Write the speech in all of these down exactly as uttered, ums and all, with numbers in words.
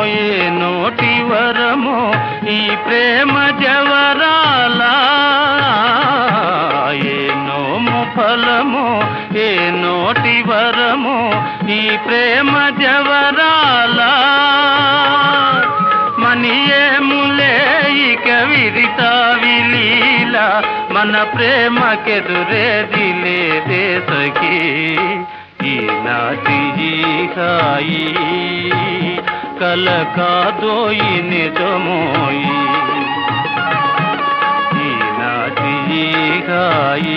ఏ నోటి వరమో ఈ ప్రేమ జవరాల ఏ నోము ఫలమో ఏ నోటి వరమో ఈ ప్రేమ జవరాల మనియేములే ఇక విరితా విలీల మన ప్రేమకెదురేది లేదే సఖీ ఈనాటి ఈ హాయి కల కాదోయి నిజమోయి ఈనాటి ఈ హాయి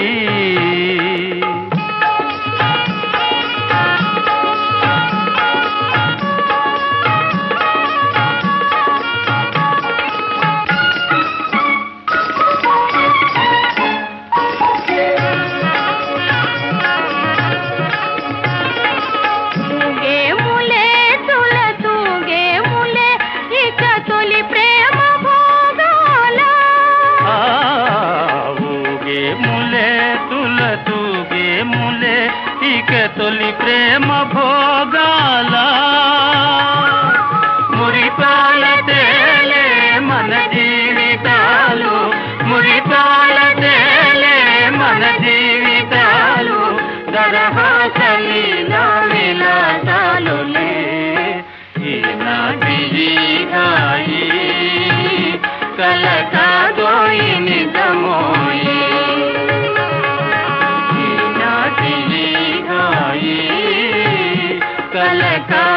ఇక తొలి ప్రేమ భోగాల మురిపాల తేలే మన జీవితాలు మురిపాల తేలే మన జీవితాలు దరహాసలీల విలాసాలులే ఈనాటి హాయి కల కాదోయి నిజమోయి కల